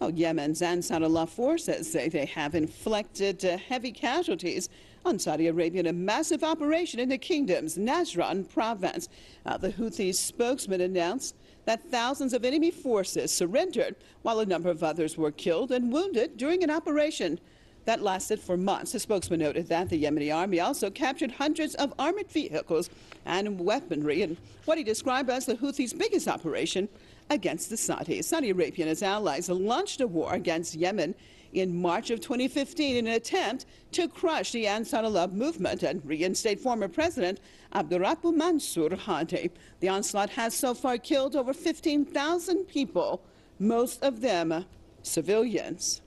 Well, Yemen's Ansarullah forces say they have inflicted heavy casualties on Saudi Arabia in a massive operation in the kingdom's Najran province. The Houthi spokesman announced that thousands of enemy forces surrendered, while a number of others were killed and wounded during an operation that lasted for months. The spokesman noted that the Yemeni army also captured hundreds of armored vehicles and weaponry in what he described as the Houthis' biggest operation against the Saudis. Saudi Arabia and its allies launched a war against Yemen in March of 2015 in an attempt to crush the Ansarullah movement and reinstate former President Abdurrabbu Mansur Hadi. The onslaught has so far killed over 15,000 people, most of them civilians.